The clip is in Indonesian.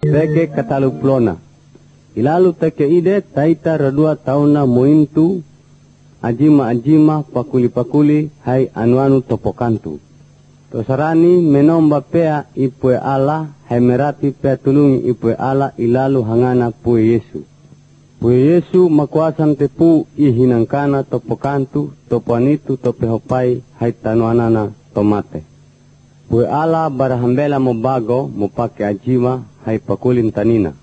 peke kataluplona. Ilalu teke ide taita radua tauna mointu ajima pakuli hai anu topokantu. Tosarani menomba pea ipue ala hai merapi pea tulungi ipue ala ilalu hangana pue Yesu. Pue Yesu makuasan tepu ihinangkana topokantu topuanitu topehopai hai tanuanana tomate. Pue ala barahambela mobago mopake ajima hai pakulin tanina.